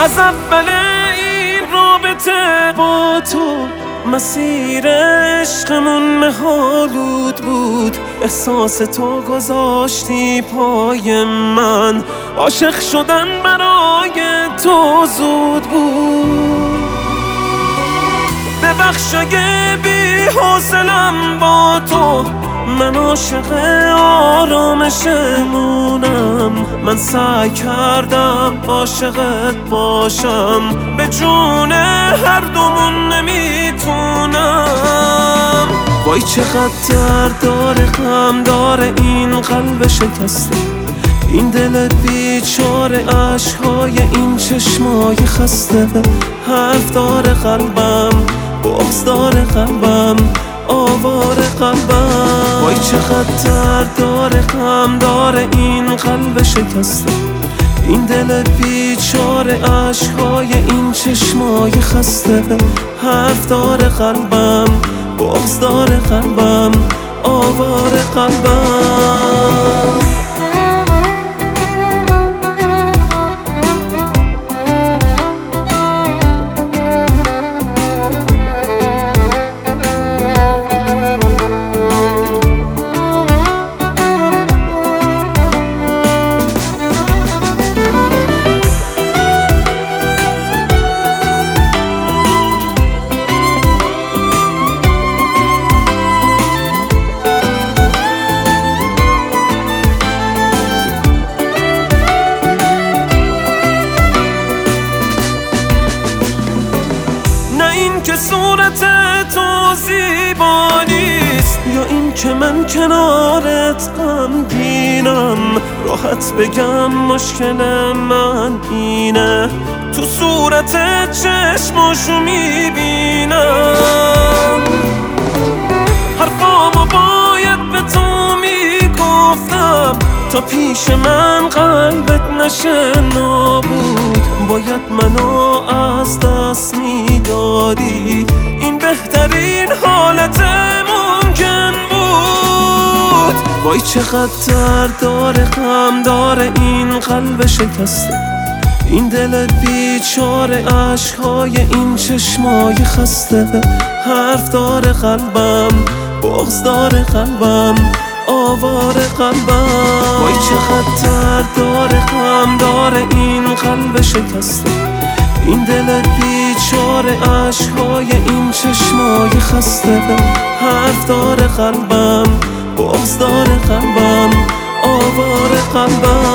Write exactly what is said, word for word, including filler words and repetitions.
از اول این رابطه با تو مسیر عشقمون مه‌آلود بود. احساس تو گذاشتی پای من، عاشق شدن برای تو زود بود. ببخش اگه بی حوصله‌ام با تو، من عاشق آرامشمونم. من سعی کردم عاشقت باشم، به جون هر دومون نمیتونم. وای چقدر درد داره، غم داره این قلب شکسته، این دل بیچاره، عشقهای این چشمای خسته. حرف داره قلبم، بغض داره قلبم، آواره قلبم. وای چقدر درد داره، غم داره این قلب شکسته، این دل بیچاره، عشقهای این چشمای خسته. حرف داره قلبم، بغض داره قلبم، آواره قلبم. که صورت تو زیبا نیست، یا این که من کنارت غمگینم. راحت بگم مشکل من اینه، تو صورت چشماشو میبینم. حرفامو باید به تو میگفتم، تا پیش من قلبت نشه نابود. باید منو از دست میدادی، این بهترین حالت ممکن بود. وای چقدر درد داره، غم داره این قلب شکسته، این دل بیچاره، عشقهای این چشمای خسته. حرف داره قلبم، بغض داره قلبم، آواره قلبم. وای چقدر درد داره، غم داره این قلب شکسته، این دل بیچاره، عشقهای این چشمای خسته. حرف داره قلبم، بغض داره قلبم، آواره قلبم.